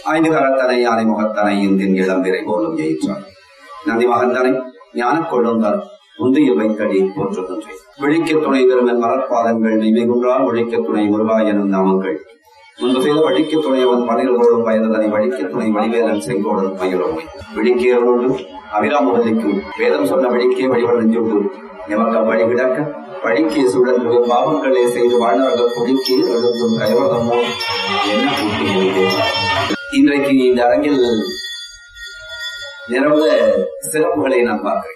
ஐந்து கரத்தனை யானை முகத்தனை இந்தின் இளம்பிறை போலும் ஜெயிற்றார். நந்தி மகந்தனை ஞான கொள்ளுந்தார் உந்தியில் வைத்தடி போற்றுகின்றேன். விழிக்க துணை தரும் என் மலர்பாதங்கள் நினைவுன்றால் ஒழிக்க துணை முருகா எனும் நாமங்கள் முன்பு செய்த வழிக்க துணையவன் பணிகளோடும் பயந்ததனை வழிக்க துணை வழிவேலன் செங்கோடும் மயிலோமை விழிக்கையோடு அபிராமவல்லிக்கு வேதம் சொன்ன வழிக்கே வழிபடஞ்சோடு எமக்க வழி விடக்க வழிக்கே சுழன்று பாவங்களே செய்து வாழ்நர்கள் குடிக்கே எழுந்தும் கைவரதமோ என்ன கூட்டி. இன்றைக்கு இந்த அரங்கில் நிறந்த சிறப்புகளை நான் பார்க்கிறேன்.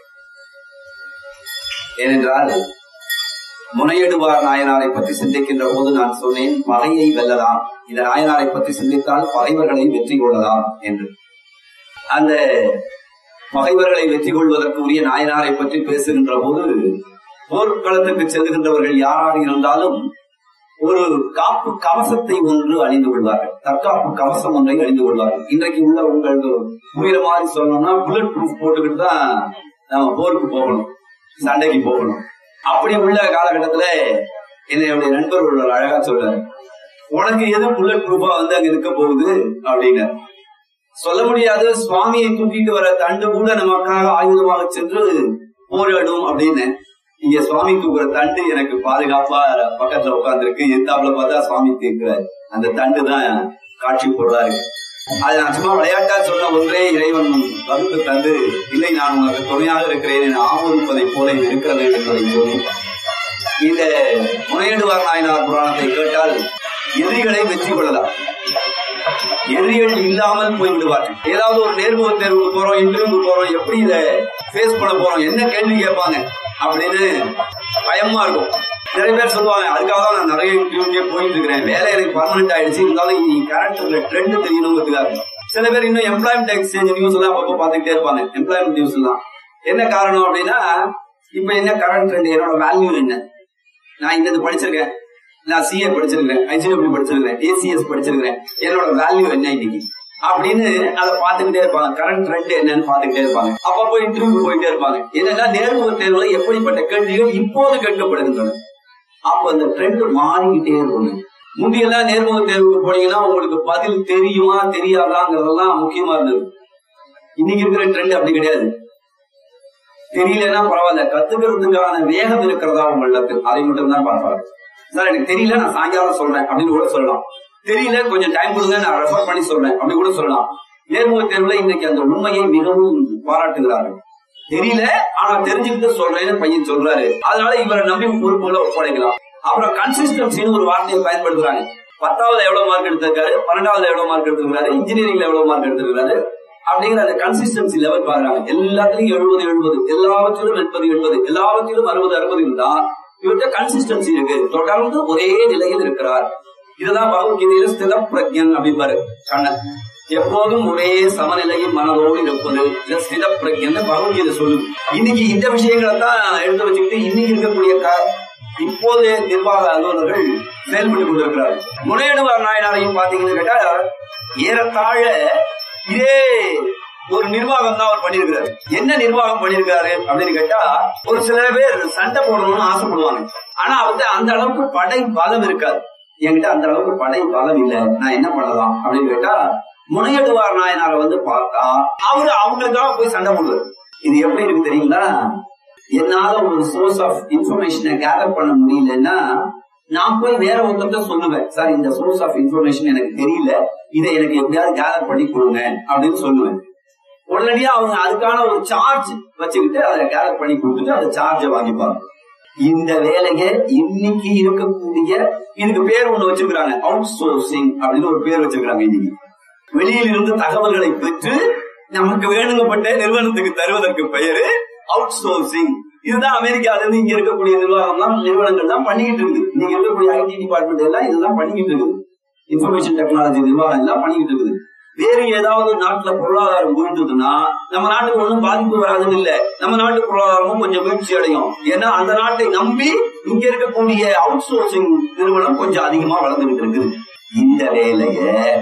ஏனென்றால் முனையிடுவார் நாயனாரை பற்றி சிந்திக்கின்ற போது நான் சொன்னேன், பகையை வெல்லலாம், இந்த நாயனாரை பற்றி சிந்தித்தால் பகைவர்களை வெற்றி கொள்ளலாம் என்று. அந்த பகைவர்களை வெற்றி கொள்வதற்கு உரிய நாயனாரை பற்றி பேசுகின்ற போது போர்க்களத்துக்கு செல்கின்றவர்கள் யாராக இருந்தாலும் ஒரு காப்பு கவசத்தை ஒன்று அணிந்து கொள்வார்கள், தற்காப்பு கவசம் ஒன்றை அணிந்து கொள்வார்கள். இன்றைக்கு உள்ள உங்களுக்கு புரியுற மாதிரி சொல்லணும்னா புல்லட் ப்ரூஃப் போட்டுக்கிட்டு தான் நம்ம போருக்கு போகணும், சண்டைக்கு போகணும். அப்படி உள்ள காலகட்டத்துல என்னுடைய நண்பர் ஒரு அழகா சொல்றாரு, உனக்கு எது புல்லட் ப்ரூஃபா வந்து அங்க இருக்க போகுது அப்படின்னு சொல்ல முடியாது. சுவாமியை தூக்கிட்டு வர தண்டு கூட நமக்காக ஆயுதமாக சென்று போராடும் அப்படின்னு. இங்க சுவாமி தூக்குற தண்டு எனக்கு பாதுகாப்பா பக்கத்துல உட்கார்ந்து இருக்கு. எத்தாப்புல பார்த்தா சுவாமி தூக்குறாரு, அந்த தண்டு தான் காட்சி பொருளாரு. அது நான் சும்மா விளையாட்டா சொன்ன ஒன்றே இறைவன் வகுத்து தந்து, இல்லை நான் உனக்கு துணையாக இருக்கிறேன் என ஆமோதிப்பதை போல இது இருக்கிறது என்பதை சொல்லி இந்த முனையிடுவார் நாயனார் புராணத்தை கேட்டால் எதிரிகளை வெற்றி கொள்ளலாம். எதிரிகள் இல்லாமல் போய்விடுவார்கள். ஏதாவது ஒரு நேர்முக தேர்வுக்கு போறோம், இன்டர்வியூக்கு போறோம், எப்படி இதை பேஸ் பண்ண போறோம், என்ன கேள்வி கேட்பாங்க அப்படின்னு பயமா இருக்கும். நிறைய பேர் சொல்லுவாங்க, அதுக்காக தான் நான் நிறைய இன்டர்வியூக்கே போயிட்டு இருக்கிறேன், வேலை எனக்கு பர்மனன்ட் ஆயிடுச்சு, இருந்தாலும் கேரக்டர்ல ட்ரெண்ட் தெரியணுங்கிறதுக்காக. சில பேர் இன்னும் எம்ப்ளாய்மெண்ட் எக்ஸ்சேஞ்ச் நியூஸ் எல்லாம் அப்பப்போ பார்த்துக்கிட்டே இருப்பாங்க, எம்ப்ளாய்மெண்ட் நியூஸ் எல்லாம். என்ன காரணம் அப்படின்னா, இப்ப என்ன கரண்ட் ட்ரெண்ட், என்னோட வேல்யூ என்ன, நான் இந்த படிச்சிருக்கேன், நான் சிஏ படிச்சிருக்கிறேன், ஐஜிடபிள்யூ படிச்சிருக்கிறேன், ஏசிஎஸ் படிச்சிருக்கிறேன், என்னோட வேல்யூ என்ன இன்னைக்கு அப்படின்னு அதை பார்த்துக்கிட்டே இருப்பாங்க. கரண்ட் ட்ரெண்ட் என்னன்னு பார்த்துக்கிட்டே இருப்பாங்க. அப்பப்போ இன்டர்வியூ போயிட்டே இருப்பாங்க. என்னன்னா நேர்முக தேர்வுல எப்படிப்பட்ட கேள்விகள் இப்போது கேட்கப்படுகின்றன. அப்ப அந்த ட்ரெண்ட் மாறிக்கிட்டே இருக்கும். முந்தியெல்லாம் நேர்முக தேர்வுக்கு போனீங்கன்னா உங்களுக்கு பதில் தெரியுமா தெரியாதாங்கிறதெல்லாம் முக்கியமா இருந்தது. இன்னைக்கு இருக்கிற ட்ரெண்ட் அப்படி கிடையாது. தெரியலன்னா பரவாயில்ல, கத்துக்கிறதுக்கான வேகம் இருக்கிறதா உங்களுக்கு, அதை மட்டும் தான் பார்ப்பாங்க. சார் எனக்கு தெரியல, நான் சாயங்காலம் சொல்றேன் அப்படின்னு கூட சொல்லலாம். தெரியல, கொஞ்சம் டைம் கொடுங்க, நான் ரெஃபர் பண்ணி சொல்றேன் அப்படி கூட சொல்லலாம். நேர்முக தேர்வுல இன்னைக்கு அந்த உண்மையை மிகவும் பாராட்டுகிறார்கள். தெரியல, ஆனா தெரிஞ்சுக்கிட்டு சொல்றேன்னு பையன் சொல்றாரு, அதனால இவரை நம்பி பொறுப்புகளை ஒப்படைக்கலாம். அப்புறம் கன்சிஸ்டன்சின்னு ஒரு வார்த்தையை பயன்படுத்துறாங்க. 10வது எவ்வளவு மார்க் எடுத்திருக்காரு, 12வது எவ்வளவு மார்க் எடுத்திருக்காரு, இன்ஜினியரிங்ல எவ்வளவு மார்க் எடுத்திருக்காரு அப்படிங்கிற அந்த கன்சிஸ்டன்சி லெவல் பாக்குறாங்க. எல்லாத்திலையும் 70-70, எல்லாவற்றிலும் 80-80, எல்லாவற்றிலும் 60-60 இருந்தா இவர்கிட்ட கன்சிஸ்டன்சி இருக்கு, தொடர்ந்து ஒரே நிலையில் இருக்கிறார். இதுதான் பகவத்கீதையில ஸ்தித பிரக்ஞன் அப்படிப்பாரு கண்ணன். எப்போதும் ஒரே சமநிலையில் மனதோடு இருப்பது ஸ்தித பிரக்ஞன் பகவத்கீதை சொல்லுது. இன்னைக்கு இந்த விஷயங்களை தான் எடுத்து வச்சுக்கிட்டு இன்னைக்கு இருக்கக்கூடிய இப்போதைய நிர்வாக அலுவலர்கள் செயல்பட்டுக் கொண்டிருக்கிறார்கள். முனையிடுவார் நாயனாரையும் பாத்தீங்கன்னு கேட்டா ஏறத்தாழ இதே ஒரு நிர்வாகம் தான் அவர் பண்ணிருக்கிறாரு. என்ன நிர்வாகம் பண்ணிருக்காரு அப்படின்னு கேட்டா, ஒரு சில பேர் சண்டை போடணும்னு ஆசைப்படுவாங்க, ஆனா அவர்கிட்ட அந்த அளவுக்கு படை பலம் இருக்காது. என்கிட்ட அந்த அளவுக்கு படை பலம் இல்ல, நான் என்ன பண்ணலாம் அப்படின்னு கேட்டா, முனையிடுவார் நாயனாரை வந்து பார்த்தா அவரு அவங்களுக்காக போய் சண்டை போடுவார். இது எப்படி இருக்கு தெரியுங்களா? என்னால ஒரு சோர்ஸ் ஆஃப் இன்ஃபர்மேஷனை கேதர் பண்ண முடியலன்னா நான் போய் வேற ஒருத்தர்கிட்ட சொல்லுவேன், சார் இந்த சோர்ஸ் ஆஃப் இன்ஃபர்மேஷன் எனக்கு தெரியல, இதை எனக்கு எப்படியாவது கேதர் பண்ணி கொடுங்க அப்படின்னு சொல்லுவேன். உடனடியா அவங்க அதுக்கான ஒரு சார்ஜ் வச்சுக்கிட்டு அதை கேதர் பண்ணி கொடுத்துட்டு அந்த சார்ஜை வாங்கிப்பாங்க. இந்த வேலையை இன்னைக்கு இருக்கக்கூடிய இதுக்கு பேர் ஒண்ணு வச்சிருக்காங்க, அவுட் சோர்சிங் அப்படின்னு ஒரு பேர் வச்சிருக்காங்க. இன்னைக்கு வெளியில் இருந்து தகவல்களை பெற்று நமக்கு வேணுங்கப்பட்ட நிறுவனத்துக்கு தருவதற்கு பெயரு அவுட் சோர்சிங். இதுதான் அமெரிக்கால இருந்து இங்க இருக்கக்கூடிய நிர்வாகம் தான், நிறுவனங்கள் தான் பண்ணிக்கிட்டு இருக்குது. நீங்க இருக்கக்கூடிய ஐடி டிபார்ட்மெண்ட் எல்லாம் இதுதான் பண்ணிக்கிட்டு இருக்குது. இன்ஃபர்மேஷன் டெக்னாலஜி நிர்வாகம் எல்லாம் பண்ணிக்கிட்டு இருக்குது. வேறு ஏதாவது நாட்டுல பொருளாதாரம் போயிட்டுதுன்னா நம்ம நாட்டுக்கு ஒன்றும் பாதிப்பு வராதுன்னு இல்ல, நம்ம நாட்டு பொருளாதாரமும் கொஞ்சம் வீழ்ச்சி அடையும். ஏன்னா அந்த நாட்டை நம்பி இங்க இருக்கக்கூடிய அவுட் சோர்சிங் நிறுவனம் கொஞ்சம் அதிகமா வளர்ந்துகிட்டு இருக்குது. இந்த வேலைய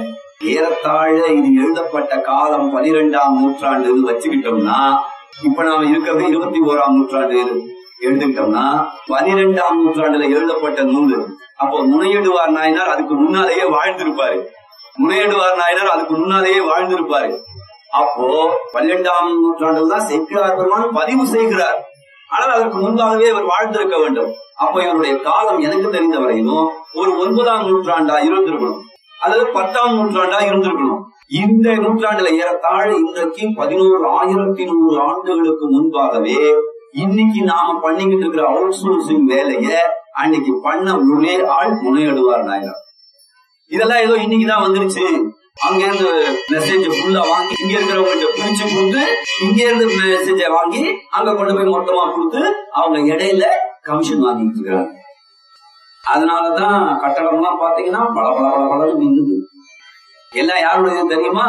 ஏறத்தாழ இது எழுதப்பட்ட காலம் 12ஆம் நூற்றாண்டு வச்சுக்கிட்டோம்னா, இப்ப நாம இருக்கிறது 21ஆம் நூற்றாண்டு எழுதிட்டோம்னா 12ஆம் நூற்றாண்டுல எழுதப்பட்ட நூல். அப்போ முனையிடுவார் நாயனார் அதுக்கு முன்னாலேயே வாழ்ந்திருப்பாரு. முனையடுவார் நாயனார் அதுக்கு முன்னாலேயே வாழ்ந்திருப்பாரு. அப்போ 12ஆம் நூற்றாண்டில் தான் சேக்கிழார் பெருமான் பதிவு செய்கிறார். ஆனால் அதற்கு முன்பாகவே இவர் வாழ்ந்திருக்க வேண்டும். அப்போ இவருடைய காலம் எனக்கு தெரிந்த வரையிலும் ஒரு 9ஆம் நூற்றாண்டா இருந்திருக்கணும், அல்லது 10ஆம் நூற்றாண்டா இருந்திருக்கணும். இந்த நூற்றாண்டுல ஏறத்தாழ இன்றைக்கு 11,100 ஆண்டுகளுக்கு முன்பாகவே இன்னைக்கு நாம பண்ணிக்கிட்டு இருக்கிற அவுட் சோர்சிங் வேலைய அன்னைக்கு பண்ண ஒரே ஆள் முனையடுவார் நாயனார். இதெல்லாம் ஏதோ இன்னைக்குதான் வந்துருச்சு, அங்க இருந்து மெசேஜ் ஃபுல்லா வாங்கி இங்க இருக்கிறவங்க பிரிச்சு கொடுத்து இங்க இருந்து மெசேஜ வாங்கி அங்க கொண்டு போய் மொத்தமா கொடுத்து அவங்க இடையில கமிஷன் வாங்கிட்டு இருக்கிறாங்க. அதனாலதான் கட்டடம் எல்லாம் பாத்தீங்கன்னா பல பல பல பல நின்றுது. எல்லாம் யாருடைய தெரியுமா?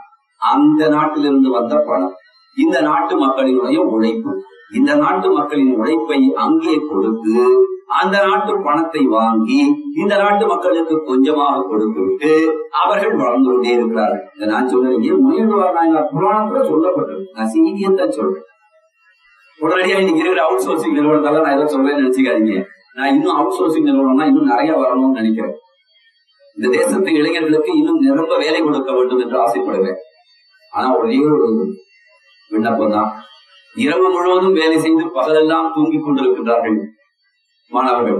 அந்த நாட்டிலிருந்து வந்த பணம், இந்த நாட்டு மக்களினுடைய உழைப்பு. இந்த நாட்டு மக்களின் உழைப்பை அங்கே கொடுத்து அந்த நாட்டு பணத்தை வாங்கி இந்த நாட்டு மக்களுக்கு கொஞ்சமாக கொடுத்து விட்டு அவர்கள் வளர்ந்து கொண்டே இருக்கிறார்கள். இதை நான் சொல்றேன், முனையடுவார் நாயனார் புராணத்துல சொல்லப்பட்டது. நான் செய்தியத்தான் சொல்றேன். உடனடியா இன்னைக்கு இருக்கிற அவுட் சோர்சிங் நிறுவனத்தால நான் ஏதோ சொல்றேன்னு நினைச்சுக்காதீங்க. நான் இன்னும் அவுட் சோர்சிங் நிறுவனம்னா இன்னும் நிறைய வரணும்னு நினைக்கிறேன். இந்த தேசத்து இளைஞர்களுக்கு இன்னும் நிரம்ப வேலை கொடுக்க வேண்டும் என்று ஆசைப்படுவேன். ஆனா ஒரே ஒரு விண்ணப்பம் தான், இரவு முழுவதும் வேலை செய்து பகலெல்லாம் தூங்கிக் கொண்டிருக்கின்றார்கள் மாணவர்கள்.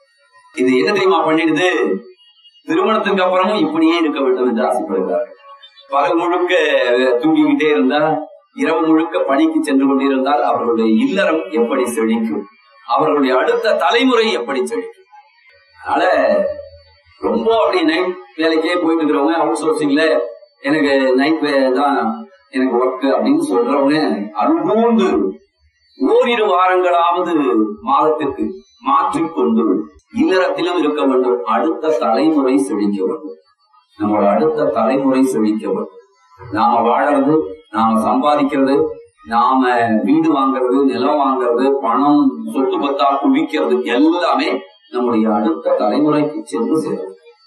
இது என்ன தெரியுமா பண்ணிடுது? திருமணத்துக்கு அப்புறமும் இப்படியே இருக்க வேண்டும் என்று ஆசைப்படுகிறார்கள். பகல் முழுக்க தூங்கிக்கிட்டே இருந்தால், இரவு முழுக்க பணிக்கு சென்று கொண்டிருந்தால் அவர்களுடைய இல்லறம் எப்படி செழிக்கும்? அவர்களுடைய அடுத்த தலைமுறை எப்படி செழிக்கும்? அதனால ரொம்ப அப்படி நைட் வேலைக்கே போயிட்டு இருக்கிறவங்க, அவுட் சோர்சிங்ல எனக்கு நைட் தான் எனக்கு ஒர்க் அப்படின்னு சொல்றவங்க அன்பூண்டு ஓரிரு வாரங்களாவது மாதத்திற்கு மாற்றிக்கொண்டு இல்லறத்திலும் இருக்க வேண்டும். அடுத்த தலைமுறை செழிக்க வேண்டும். நம்மளோட அடுத்த தலைமுறை செழிக்க வேண்டும். நாம வாழறது, நாம சம்பாதிக்கிறது, நாம வீடு வாங்கறது, நிலம் வாங்கறது, பணம் சொத்து பத்தா குவிக்கிறது எல்லாமே நம்முடைய அடுத்த தலைமுறைக்கு சென்று சேரும்.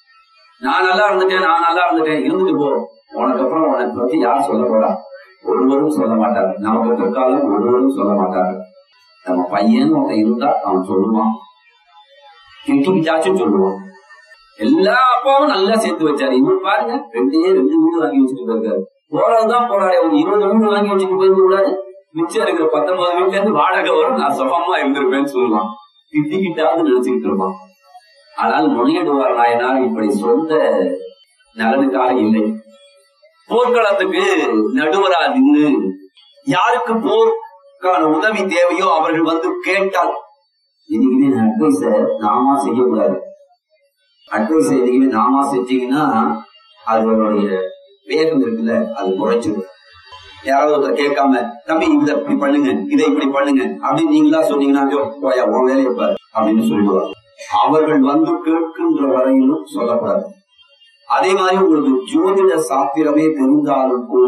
நான் நல்லா இருந்துட்டேன் இருந்துட்டு போ, உனக்கு அப்புறம் உனக்கு பத்தி யார் சொல்ல போறா? ஒருவரும் சொல்ல மாட்டாரு. நமக்கு பிற்காலம் ஒருவரும் சொல்ல மாட்டாரு. நம்ம பையன் ஒருத்தன் இருந்தா அவன் சொல்லுவான், கிட்டிக்கிட்டாச்சும் சொல்லுவான். எல்லா அப்பாவும் நல்லா சேர்த்து வச்சாரு. இவரு பாருங்க, 2 வீடு வாங்கி வச்சுட்டு போயிருக்காரு. போறதுதான் போறாரு. ஒரு 20 வீடு வாங்கி வச்சுட்டு போயிருக்க கூடாது. மிச்சம் இருக்கிற 19 வீட்டுல இருந்து வாடகை வரும், நான் சுகமா இருந்திருப்பேன்னு சொல்லுவான். கிட்டிக்கிட்டாவது நினைச்சுக்கிட்டு இருப்பான். ஆனால் முனையடுவார் நாயனார் இப்படி சொந்த நலனுக்காக இல்லை. போர்க்களத்துக்கு நடுவரா நின்று யாருக்கு போர்க்கான உதவி தேவையோ அவர்கள் வந்து கேட்டால், இன்னைக்குமே அட்வைஸ நாமா செய்யக்கூடாது. அட்வைஸ் இன்னைக்குமே நாமா செஞ்சீங்கன்னா அதனுடைய வேகம் இருக்குல்ல, அது குறைச்சிடும். யாராவது ஒருத்தர் கேட்காம, தம்பி இதை இப்படி பண்ணுங்க, இதை இப்படி பண்ணுங்க அப்படின்னு நீங்களா சொன்னீங்கன்னா, போயா உன் வேலையை பாரு அப்படின்னு சொல்லுவாங்க. அவர்கள் வந்து கேட்கின்ற வரையிலும் சொல்லக்கூடாது. அதே மாதிரி உங்களுக்கு ஜோதிட சாஸ்திரமே தெரிந்தாலும் கூட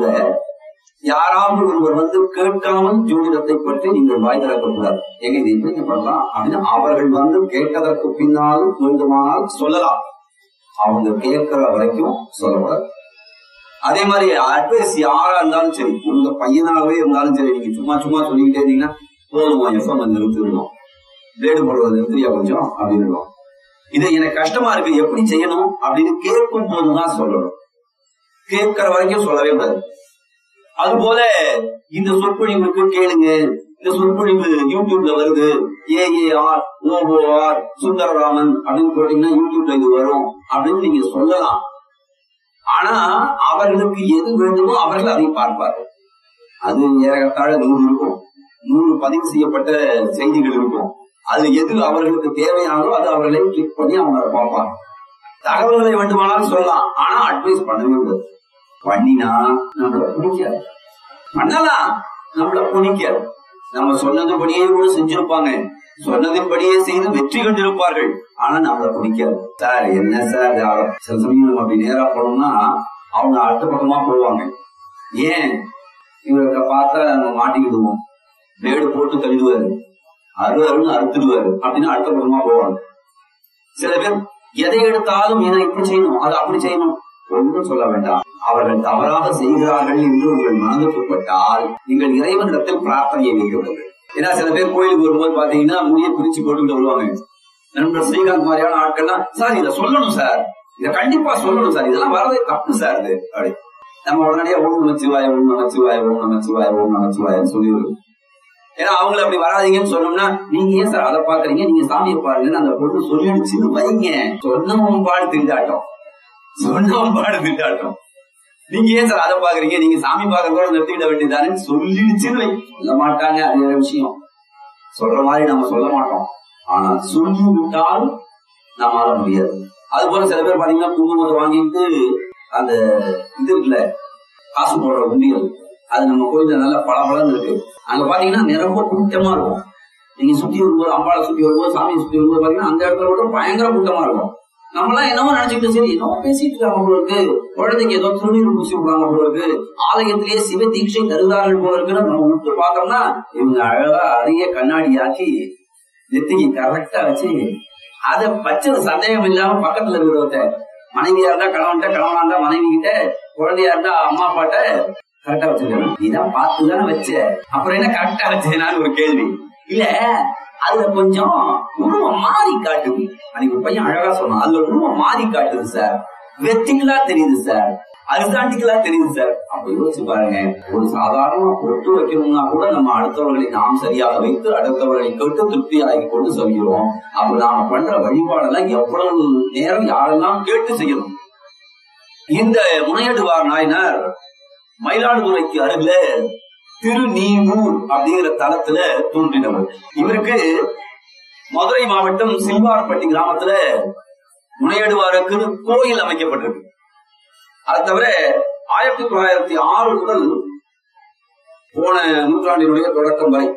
யாராவது ஒருவர் வந்து கேட்காமல் ஜோதிடத்தை பற்றி நீங்கள் வாய் திறக்கக்கூடாது. எங்க இதை இப்படி பண்ணலாம் அப்படின்னு அவர்கள் வந்து கேட்டதற்கு பின்னாலும் வேண்டுமானால் சொல்லலாம். அவங்க கேட்கிற வரைக்கும் சொல்லக்கூடாது. அதே மாதிரி அட்வைஸ் யாரா இருந்தாலும் சரி, உங்க பையனாகவே இருந்தாலும் சரி, நீங்க சும்மா சொல்லிக்கிட்டே இருந்தீங்கன்னா போதும், எஃப்எம் நிறுத்திடணும், பிளேடு போடுறத நிறுத்தியா கொஞ்சம் அப்படின்னு. இதை எனக்கு கஷ்டமா இருக்கு, எப்படி செய்யணும் அப்படின்னு கேட்கும் போதுதான் சொல்லணும். கேட்கிற வரைக்கும் சொல்லவே கூடாது. அதுபோல இந்த சொற்பொழிவுக்கு கேளுங்க, இந்த சொற்பொழிவு யூடியூப்ல வருது, AAR OOR சுந்தரராமன் அப்படின்னு போட்டீங்கன்னா யூடியூப்ல இது வரும் அப்படின்னு நீங்க சொல்லலாம். ஆனா அவர்களுக்கு எது வேண்டுமோ அவர்கள் அதை பார்ப்பார்கள். அது ஏறத்தாழ 100 இருக்கும், 100 பதிவு செய்யப்பட்ட செய்திகள் இருக்கும். அது எது அவர்களுக்கு தேவையானதோ அது அவர்களை கிளிக் பண்ணி அவங்க பார்ப்பாங்க. தகவல்களை வேண்டுமானாலும் சொல்லலாம், ஆனா அட்வைஸ் பண்ணவே கூடாது. பண்ணினா நம்மள பிடிக்காது, பண்ணலாம் நம்மள பிடிக்காது. நம்ம சொன்னதுபடியே கூட செஞ்சிருப்பாங்க, சொன்னதின்படியே செய்து வெற்றி கண்டிருப்பார்கள், ஆனா நம்மள பிடிக்காது. சார் என்ன சார், சில சமயம் அப்படி நேரா போனோம்னா அவங்க அடுத்த பக்கமா போவாங்க. ஏன் இவரை பார்த்தா நம்ம மாட்டிக்கிடுவோம், பிளேடு போட்டு தள்ளிடுவாரு, அருன்னு அறுத்துடுவாரு அப்படின்னு அடுத்த பக்கமா போவாங்க. சில பேர் எதை எடுத்தாலும் இதை இப்படி செய்யணும், அதை அப்படி செய்யணும், ஒன்றும் சொல்ல வேண்டாம். அவர்கள் தவறாக செய்கிறார்கள் என்று உங்கள் மனதுக்கு பட்டால் நீங்கள் இறைவனிடத்தில் பிரார்த்தனையை வைக்கிறது. ஏன்னா சில பேர் கோயிலுக்கு வரும்போது பாத்தீங்கன்னா முடிய பிரிச்சு போட்டுக்கிட்டு வருவாங்க. நண்பர் ஸ்ரீகாந்த் மாதிரியான ஆட்கள்லாம், சார் இதை சொல்லணும் சார், இதை கண்டிப்பா சொல்லணும் சார், இதெல்லாம் வரதே தப்பு சார் இது அப்படி. நம்ம உடனடியா ஓம் நமச்சிவாய ஓம் நமச்சிவாய ஓம் நமச்சிவாய ஓம் நமச்சிவாயன்னு சொல்லிடுவோம். ஏன்னா அவங்களை அப்படி வராதிங்கன்னு சொன்னோம்னா, நீங்க ஏன் சார் அதை பாக்குறீங்க, நீங்க சாமியை பாருங்கன்னு அந்த பொண்ணு சொல்லிடுச்சுன்னு வைங்க. சொன்னவன் பாடு திண்டாட்டம், சொன்னவன் பாடு திண்டாட்டம். நீங்க ஏன் சார் அதை பாக்குறீங்க, நீங்க சாமி பாக்குறதோட நிறுத்திக்கிட வேண்டியதானு சொல்லிடுச்சுன்னு வை. சொல்ல மாட்டாங்க, அது வேற விஷயம். சொல்ற மாதிரி நம்ம சொல்ல மாட்டோம். ஆனா சொல்லி விட்டால் நம்மளால முடியாது. அது போல சில பேர் பாத்தீங்கன்னா குங்குமத்தை வாங்கிட்டு அந்த இது இருக்குல்ல, காசு போடுற உண்டியல், அது நம்ம கோயில நல்ல பலபலன்னு இருக்கு. அங்க பாத்தீங்கன்னா நிரம்ப கூட்டமா இருக்கும். நீங்க சுத்தி வரும்போது, அம்பாளை சுத்தி வரும்போது, சாமியை சுத்தி வரும்போது பாத்தீங்கன்னா அந்த இடத்துல கூட பயங்கர கூட்டமா இருக்கும். நம்மளாம் என்னமோ நினைச்சுக்கிட்டு சரி என்னமோ பேசிட்டு இருக்காங்க போல இருக்கு, குழந்தைக்கு ஏதோ திருநீர் பூசி விடுறாங்க போல இருக்கு, ஆலயத்திலேயே சிவ தீட்சை தருதார்கள் போல இருக்குன்னு நம்ம விட்டு பார்த்தோம்னா, இவங்க அழகா அதையே கண்ணாடியாக்கி நெத்திக்கு கரெக்டா வச்சு அதை பச்சது சந்தேகம் இல்லாம பக்கத்துல இருக்கிறவத்த, மனைவியா இருந்தா கணவன்கிட்ட, கணவனா இருந்தா மனைவி கிட்ட, குழந்தையா இருந்தா அம்மா அப்பாட்ட கரெக்டா வச்சிருக்கணும். இதான் பார்த்துதானே வச்ச, அப்புறம் என்ன கரெக்டா வச்சேனான்னு ஒரு கேள்வி இல்ல. அதுல கொஞ்சம் உருவம் மாறி காட்டுது. அன்னைக்கு பையன் அழகா சொன்னான், அதுல உருவம் மாறி காட்டுது சார், வெத்திகளா தெரியுது சார், அரிசாண்டிகளா தெரியுது சார். அப்ப யோசிச்சு பாருங்க, ஒரு சாதாரண பொட்டு வைக்கணும்னா கூட நம்ம அடுத்தவர்களை நாம் சரியாக வைத்து அடுத்தவர்களை கேட்டு திருப்தி ஆகி கொண்டு சொல்கிறோம். அப்ப நாம பண்ற வழிபாடெல்லாம் எவ்வளவு நேரம் யாரெல்லாம் கேட்டு செய்யணும். இந்த முனையடுவார் நாயனார் மயிலாடுதுறைக்கு அருகில திருநீமூர் அப்படிங்கிற தலத்துல தோன்றினவர். இவருக்கு மதுரை மாவட்டம் சில்வார்பட்டி கிராமத்துல முனையடுவாருக்கு கோயில் அமைக்கப்பட்டிருக்கு. அது தவிர 1906 முதல் போன நூற்றாண்டினுடைய தொடக்கம் வரை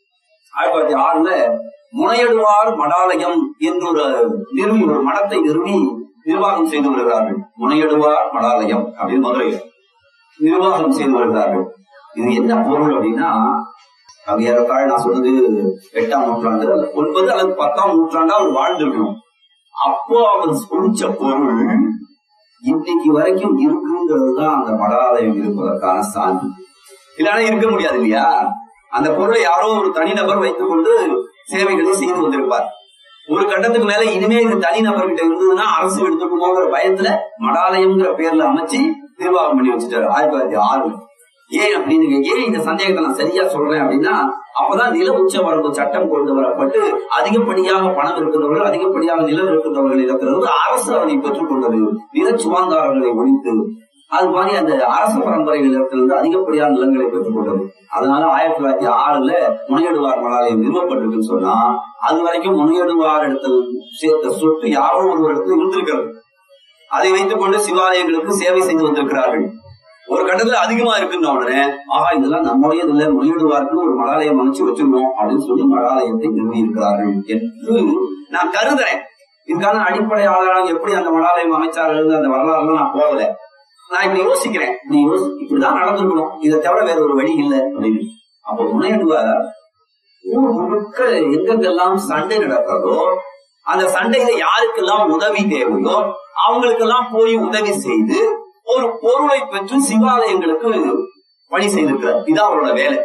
1906 முனையடுவார் மடாலயம் என்றொரு நிறுவி, ஒரு மடத்தை நிறுவி நிர்வாகம் செய்து வருகிறார்கள். முனையடுவார் மடாலயம் அப்படின்னு மதுரையில் நிர்வாகம் செய்து வருகிறார்கள். இது என்ன பொருள் அப்படின்னா, அது ஏறத்தாழ நான் சொன்னது 8ஆம் நூற்றாண்டு 9 அல்லது 10ஆம் நூற்றாண்டா அவர் வாழ்ந்திருக்கணும். அப்போ அவர் குடிச்ச பொருள் இன்னைக்கு வரைக்கும் இருக்குங்கிறது தான் அந்த மடாலயம் இருப்பதற்கான சான்று. இல்லைன்னா இருக்க முடியாது இல்லையா? அந்த பொருளை யாரோ ஒரு தனிநபர் வைத்துக் கொண்டு சேவைகளை செய்து வந்திருப்பார். ஒரு கட்டத்துக்கு மேல இனிமே இது தனிநபர்கிட்ட இருந்ததுன்னா அரசு எடுத்துட்டு போகிற பயத்துல மடாலயம்ங்கிற பேர்ல அமைச்சு நிர்வாகம் பண்ணி வச்சுட்டாரு 1906. ஏன் அப்படின்னு ஏன் இந்த சந்தேகத்தை நான் சரியா சொல்றேன் அப்படின்னா, அப்பதான் நில உச்ச வரம்பு சட்டம் கொண்டு வரப்பட்டு அதிகப்படியாக பணம் இருக்கிறவர்கள், அதிகப்படியாக நிலம் இருக்கிறவர்கள் இடத்திலிருந்து அரசு அதனை பெற்றுக் கொண்டது. நில சுவாந்தாரர்களை ஒழித்து அது மாதிரி அந்த அரச பரம்பரைகள் இடத்திலிருந்து அதிகப்படியான நிலங்களை பெற்றுக் கொண்டது. அதனால 1906 முனையடுவார் மடாலயம் நிறுவப்பட்டிருக்குன்னு சொன்னா, அது வரைக்கும் முனையடுவார் இடத்தில் சேர்த்த சொத்து யாரோ ஒரு இடத்துல இருந்திருக்கிறது. அதை வைத்துக் கொண்டு சிவாலயங்களுக்கு சேவை செய்து வந்திருக்கிறார்கள். ஒரு கட்டத்துல அதிகமா இருக்குன்னு உடனே, ஆஹா இதெல்லாம் நம்முடைய இதுல முனையிடுவார்க்கு ஒரு மடாலயம் அமைச்சு வச்சிருக்கோம் அப்படின்னு சொல்லி மடாலயத்தை நிறுவி இருக்கிறார்கள் என்று நான் கருதுறேன். இதுக்கான அடிப்படை ஆதாரம் எப்படி அந்த மடாலயம் அமைச்சார்கள் அந்த வரலாறுலாம் நான் போகல. நான் இப்படி யோசிக்கிறேன், இப்படிதான் நடந்திருக்கணும், இதை தவிர வேற ஒரு வழி இல்லை அப்படின்னு. அப்போ முனையிடுவார் ஊர் முழுக்க எங்கெங்கெல்லாம் சண்டை நடக்கிறதோ, அந்த சண்டையில யாருக்கெல்லாம் உதவி தேவையோ அவங்களுக்கெல்லாம் போய் உதவி செய்து ஒரு பொருளை பெற்று சிவாலயங்களுக்கு பணி செய்திருக்கிறார். இதுதான் அவரோட வேலை.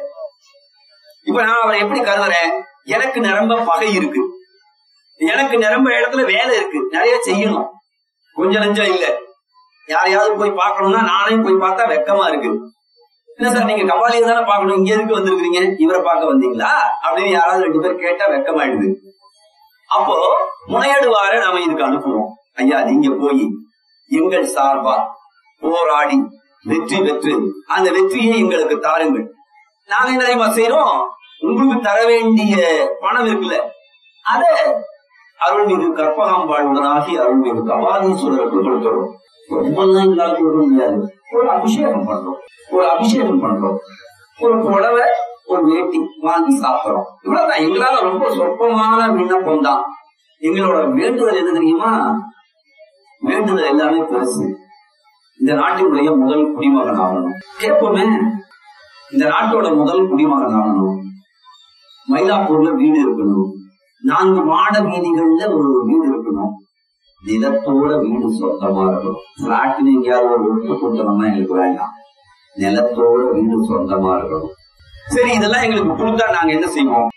இப்ப நான் அவரை எப்படி கருதுறேன், எனக்கு நிரம்ப பகை இருக்கு, எனக்கு நிரம்ப இடத்துல வேலை இருக்கு, நிறைய செய்யணும், கொஞ்சம் நஞ்சம் இல்ல. யாரையாவது போய் பார்க்கணும்னா நானே போய் பார்த்தா வெக்கமா இருக்கு. என்ன சார் நீங்க கபாலியை தானே பார்க்கணும், இங்க எதுக்கு வந்திருக்கீங்க, இவரை பார்க்க வந்தீங்களா அப்படின்னு யாராவது 2 பேர் கேட்டா வெக்கமாயிடுது. அப்போ முனையடுவார நாம இதுக்கு அனுப்புவோம். ஐயா நீங்க போய் எங்கள் சார்பா போராடி வெற்றி பெற்று அந்த வெற்றியை எங்களுக்கு தாருங்கள். நாங்க என்ன செய்யறோம், உங்களுக்கு தர வேண்டிய பணம் இருக்குல்ல, அத அருள்மிகு கற்பகாம்பாளுடனாகி அருள்மிகு கபாலீஸ்வரருக்கு கொடுக்கிறோம். ரொம்பலாம் எங்களால் கொடுக்க முடியாது. ஒரு அபிஷேகம் பண்றோம், ஒரு புடவை ஒரு வேட்டி வாங்கி சாப்பிடுறோம், இவ்வளவுதான். எங்களால ரொம்ப சொற்பமான விண்ணப்பம் தான். எங்களோட வேண்டுதல் என்ன தெரியுமா, வேண்டுதல் எல்லாமே பெருசு. இந்த நாட்டினுடைய முதல் குடிமகன் ஆகணும் கேட்போமே, இந்த நாட்டோட முதல் குடிமகன் ஆகணும், மயிலாப்பூர்ல வீடு இருக்கணும், 4 மாட வீதிகள்ல ஒரு வீடு இருக்கணும், நிலத்தோட வீடு சொந்தமா இருக்கணும். பிளாட்னு எங்கேயாவது ஒரு ஒட்டு கொடுத்தோம்னா எங்களுக்கு வேண்டாம், நிலத்தோட வீடு சொந்தமா இருக்கணும். சரி இதெல்லாம் எங்களுக்கு கொடுத்தா நாங்க என்ன செய்வோம்,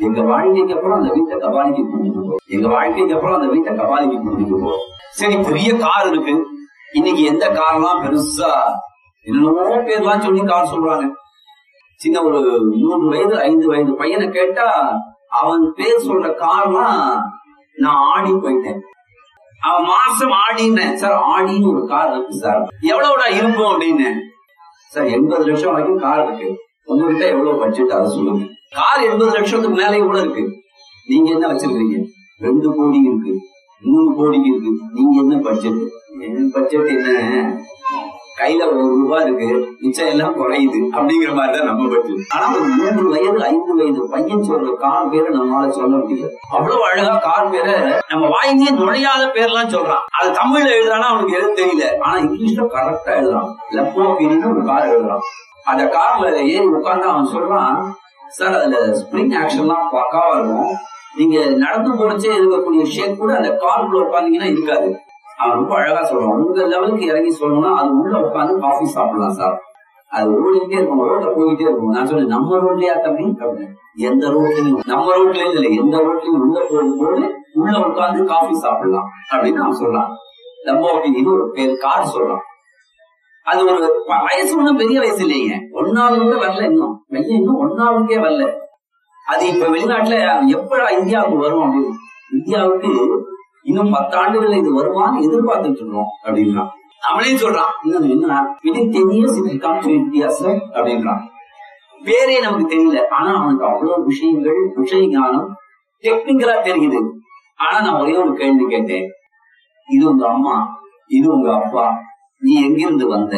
எங்க வாழ்க்கைக்கு அப்புறம் அந்த வீட்டை கபாலிக்கு கூட்டிட்டு போ, எங்க வாழ்க்கைக்கு அப்புறம் அந்த வீட்டை கபாலிக்கு கூட்டிட்டு போ. சரி, பெரிய கார் இருக்கு. இன்னைக்கு எந்த கார்லாம் பெருசா என்னமோ பேர்லாம் சொல்லி கார் சொல்றாங்க. சின்ன ஒரு 3 வயது 5 வயது பையனை கேட்டா அவன் பேர் சொல்ற கார்லாம் நான் ஆடி போயிட்டேன். அவன் மாசம் ஆடினேன். சார் ஆடின்னு ஒரு கார் இருக்கு சார், எவ்வளவுடா இருக்கும் அப்படின்னு. சார் 80 லட்சம் வரைக்கும் கார் இருக்கு, உங்ககிட்ட எவ்வளவு பட்ஜெட் அதை சொல்லுங்க. கார் 80 லட்சத்துக்கு மேலே கூட இருக்கு. நீங்க என்ன வச்சிருக்கீங்க? 2 கோடி இருக்கு, 3 கோடிக்கு இருக்கு. நீங்க என்ன பட்ஜெட்? என் பட்ஜெட் என்ன, கையில ₹1 இருக்கு, மிச்சம் எல்லாம் குறையுது அப்படிங்கிற மாதிரிதான் நம்ம பட்ஜெட். ஆனா ஒரு 3 வயது 5 வயது பையன் சொல்ற கார் பேரை நம்மளால சொல்ல முடியாது. அவ்வளவு அழகா கார் பேரை நம்ம வாயிலே நுழையாத பேர்லாம் சொல்றான். அது தமிழ்ல எழுதுறானா அவனுக்கு எழுத தெரியல, ஆனா இங்கிலீஷ்ல கரெக்டா எழுதுறான். லம்போகின்னு ஒரு கார் எழுதுறான். அந்த கார்ல ஏறி உட்கார்ந்து அவன் சொல்றான், சார் அதுல ஸ்ப்ரிங் ஆக்ஷன்லாம் பக்காவா இருக்கும், நீங்க நடந்து போறச்சே இருக்கக்கூடிய ஷேக் கூட அந்த காருக்குள்ள உட்கார்ந்தீங்கன்னா இருக்காது. அவன் ரொம்ப அழகா சொல்றான். உங்க லெவலுக்கு இறங்கி சொல்லணும்னா அது உள்ள உட்காந்து காஃபி சாப்பிடலாம் சார், அது ஓடிக்கிட்டே இருக்கும், ரோட்ல போய்கிட்டே இருக்கும். நான் சொல்றேன், நம்ம ரோட்லயா தம்பி அப்படின்னு. எந்த ரோட்லயும், நம்ம ரோட்லயும் இல்லை, எந்த ரோட்லயும் உள்ள போகும்போது உள்ள உட்காந்து காஃபி சாப்பிடலாம் அப்படின்னு அவன் சொல்றான். லம்போகின்னு ஒரு பேர் கார் சொல்றான். அது ஒரு வயசு ஒண்ணும் பெரிய வயசு இல்லைங்க, 1வது கூட வரல, இன்னும் 1வதுக்கே வரல. அது இப்ப வெளிநாட்டுல எப்படா இந்தியாவுக்கு வரும் அப்படின்னு, இந்தியாவுக்கு இன்னும் 10 ஆண்டுகள் இது வருமானு எதிர்பார்த்துட்டு இருக்கோம் அப்படின்றான். அவனே சொல்றான், இன்னும் என்ன within 10 years it will come to India sir அப்படின்றான். பேரே நமக்கு தெரியல, ஆனா அவனுக்கு அவ்வளவு விஷய ஞானம் டெக்னிக்கலா தெரியுது. ஆனா நான் ஒரே ஒரு கேள்வி கேட்டேன், இது உங்க அம்மா, இது உங்க அப்பா, நீ எங்கிருந்து வந்த,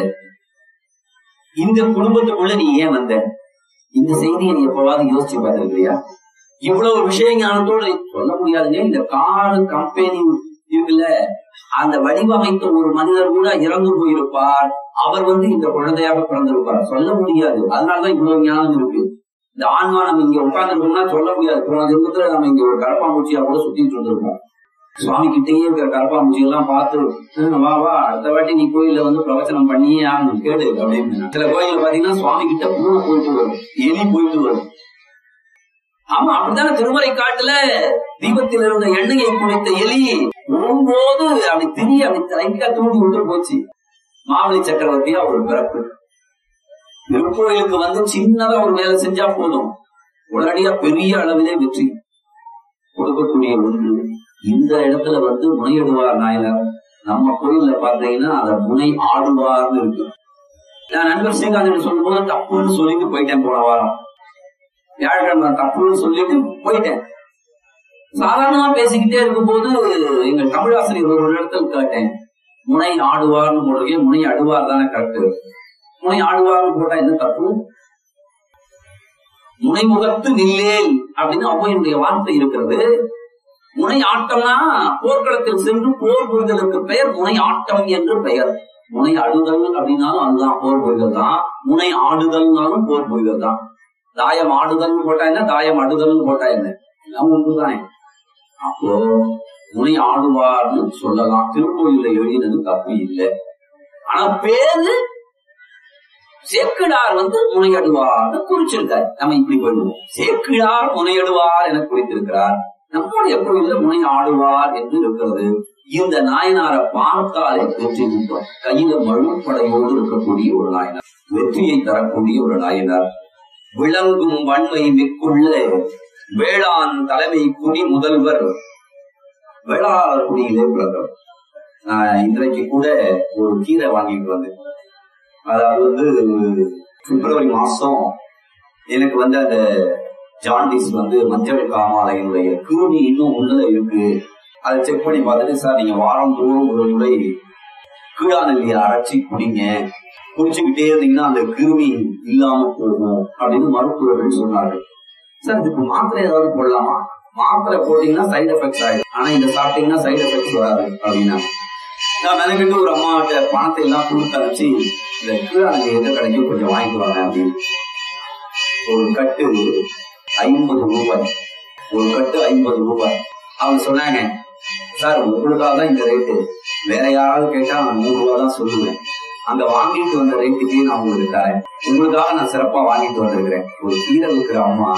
இந்த குடும்பத்துக்குள்ள நீ ஏன் வந்த, இந்த செய்தியை நீ எப்பவாவது யோசிச்சு பார்த்திருக்கியா? இவ்வளவு விஷய ஞானத்தோடு சொல்ல முடியாதுங்க. இந்த கார் கம்பெனி இருக்குல்ல, அந்த வடிவமைத்த ஒரு மனிதர் கூட இறந்து போயிருப்பார், அவர் இந்த குழந்தையாக பிறந்திருப்பார், சொல்ல முடியாது. அதனாலதான் இவ்வளவு ஞானம் இருக்கு. இந்த ஆன்மா நம்ம இங்க உட்கார்ந்துருக்கோம்னா சொல்ல முடியாது. போன ஜென்மத்துல நம்ம இங்க ஒரு கரப்பாம்பூச்சியா கூட சுத்திட்டு இருந்திருப்போம். சுவாமி கிட்டேயே இருக்கிற கரப்பாம்பூச்சி எல்லாம் பார்த்து, வா அடுத்த வாட்டி நீ கோயில பிரவச்சனம் பண்ணியே ஆகணும் கேடு அப்படின்னு. சில கோயில பாத்தீங்கன்னா சுவாமி கிட்ட பூனை போயிட்டு வரும், எலி போயிட்டு வரும். ஆமா, அப்படித்தானே திருமறை காட்டுல தீபத்தில் இருந்த எண்ணெயை குடித்த எலி போகும்போது அப்படி திரிய அப்படி லைட்டா தூண்டி விட்டு போச்சு. மாவலி சக்கரவர்த்தியா ஒரு பிறப்பு. திருக்கோயிலுக்கு சின்னதா ஒரு வேலை செஞ்சா போதும், உடனடியா பெரிய அளவிலே வெற்றி கொடுக்கக்கூடிய ஒன்று. இந்த இடத்துல முனையிடுவார் நாயனார். நம்ம கோயில்ல பாத்தீங்கன்னா அத முனை ஆடுவார்னு இருக்கு. நான் நண்பர் ஸ்ரீகாந்த் சொல்லும் போது தப்புன்னு சொல்லிட்டு போயிட்டேன். போன வாரம் வியாழக்கிழமை தப்புன்னு சொல்லிட்டு போயிட்டேன். சாதாரணமா பேசிக்கிட்டே இருக்கும்போது எங்க தமிழாசிரியர் ஒரு இடத்துல கேட்டேன், முனை ஆடுவார்னு போடுறீங்க, முனை அடுவார் தானே கரெக்ட்? முனை ஆடுவார்னு போட்டா என்ன தப்பு? முனைமுகத்து நில்லேல் அப்படின்னு அவ்வையினுடைய வார்த்தை இருக்கிறது. முனை ஆட்டம்னா போர்க்களத்தில் சென்று போர் புரிதலுக்கு பெயர் முனை ஆட்டம் என்று பெயர். முனை அழுதல் அப்படின்னாலும் அதுதான் போர் புரிதல் தான், முனை ஆடுதல்னாலும் போர் புரிதல் தான். தாயம் ஆடுதல் போட்டா என்ன, தாயம் அடுதல் போட்டா என்ன, எல்லாம் ஒன்றுதானே. அப்போ முனை ஆடுவார்னு சொல்லலாம். திருக்கோயில எழுதினது தப்பு இல்லை. ஆனா பேரு சேக்கிழார் முனையடுவார்னு குறிச்சிருக்கார். நம்ம இப்படி போயிடுவோம், சேக்கிழார் முனையடுவார் என குறித்திருக்கிறார். நம்முடைய கோயில்ல முனை ஆடுவார் என்று இருக்கிறது. இந்த நாயனாரை பார்த்தாலே வெற்றி கூட்டம். கையில மழுப்படையோடு இருக்கக்கூடிய ஒரு நாயனார், வெற்றியை தரக்கூடிய ஒரு நாயனார். விளங்கும் வன்மை மிக்குள்ள வேளாண் தலைமை குடி முதல்வர், வேளாளர் குடியிலே பிறந்தவர். இன்றைக்கு கூட ஒரு கீரை வாங்கிட்டு வந்தேன். அதாவது பிப்ரவரி மாசம் எனக்கு அந்த ஜாண்டிஸ் மஞ்சள் காமாலையினுடைய கிருமி இன்னும் உள்ள இருக்கு. அதை செக் பண்ணி பார்த்துட்டு, சார் நீங்க வாரம் தோறும் ஒரு முறை கீழாநெல்லியை அரைச்சி குடிங்க, குடிச்சுக்கிட்டே இருந்தீங்கன்னா அந்த கிருமி இல்லாம போகும் அப்படின்னு மருத்துவர்கள் சொன்னார்கள். சார் இதுக்கு மாத்திரை ஏதாவது போடலாமா? மாத்திரை போட்டீங்கன்னா சைடு எஃபெக்ட்ஸ் ஆயிடும், ஆனா இதை சாப்பிட்டீங்கன்னா சைடு எஃபெக்ட்ஸ் வராது அப்படின்னா நான் மெனக்கிட்டு ஒரு அம்மாட்ட பணத்தை எல்லாம் கொடுத்து அனுப்பிச்சு, இந்த கீழாநெல்லி எந்த கடைக்கும் கொஞ்சம் வாங்கிட்டு வாங்க அப்படின்னு. ஒரு கட்டு 50 ரூபாய், ஒரு கட்டு 50 ரூபாய். அவங்க சொன்னாங்க, சார் உங்களுக்காக தான் இந்த ரேட்டு, வேற யாராவது கேட்டா நான் 100 ரூபாய் தான் சொல்லுவேன், அங்க வாங்கிட்டு வந்த ரேட்டுக்கே நான் உங்களுக்கு தரேன், உங்களுக்காக நான் சிறப்பா வாங்கிட்டு வந்திருக்கிறேன். ஒரு கீரை இருக்கிற அம்மா